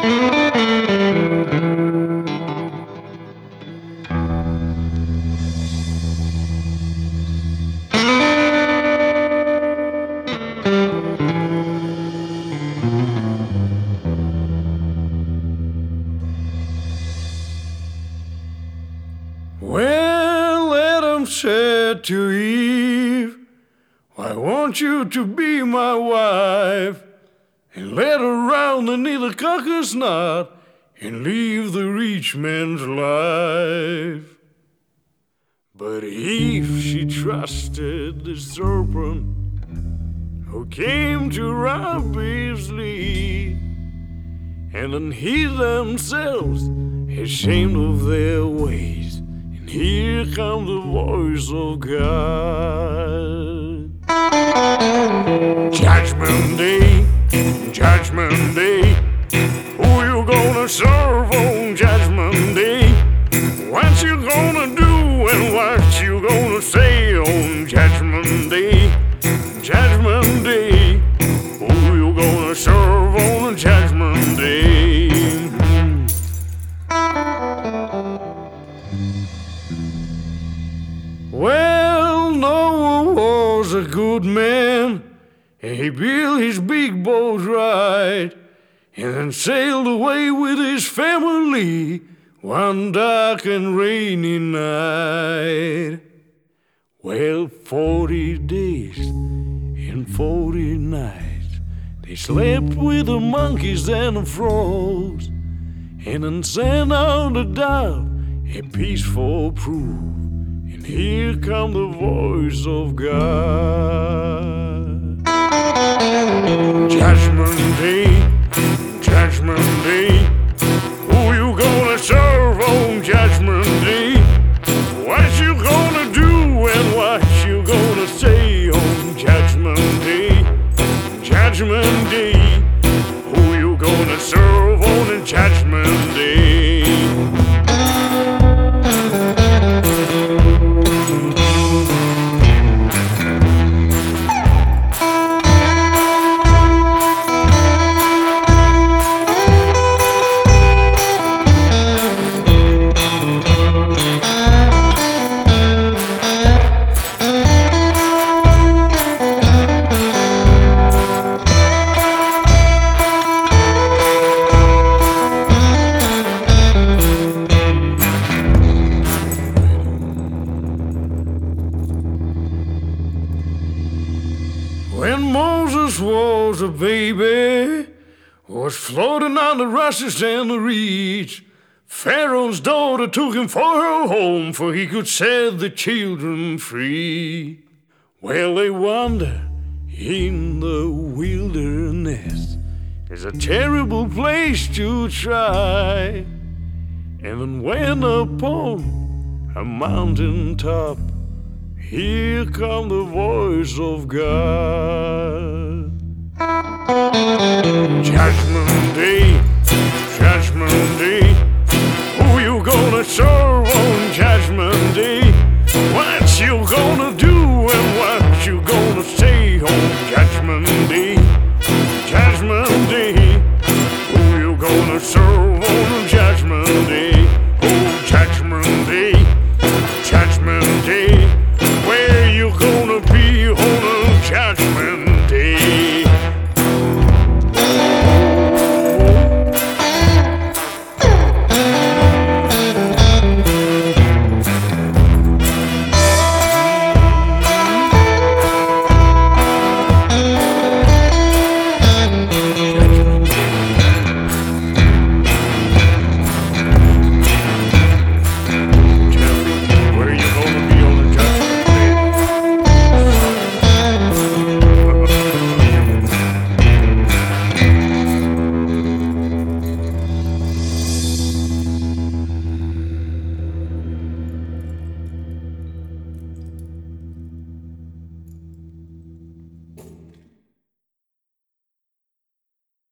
Well, Adam said to Eve, I want you to be my wife, and led her round the needle cuckoo's knot, and leave the rich man's life. But Eve, she trusted the serpent, who came to rob Eve's lead, and then hid themselves, ashamed of their ways. And here comes the voice of God. Judgment Day, Judgment Day, who you gonna serve on Judgment Day? What you gonna do and what you gonna say on Judgment Day? Judgment Day, who you gonna serve on Judgment Day? Well, Noah was a good man, and he built his big boat right, and then sailed away with his family one dark and rainy night. Well, 40 days and 40 nights they slept with the monkeys and the frogs, and then sent out a dove, a peaceful proof. And here come the voice of God. Judgment Day, Judgment Day, who you gonna serve on Judgment Day? What you gonna do and what you gonna say on Judgment Day? Judgment Day, who you gonna serve on Judgment Day? When Moses was a baby, was floating on the rushes and the reeds, Pharaoh's daughter took him for her home, for he could set the children free. Well, they wander in the wilderness. It's a terrible place to try. And then when upon a mountain top, here come the voice of God. Judgment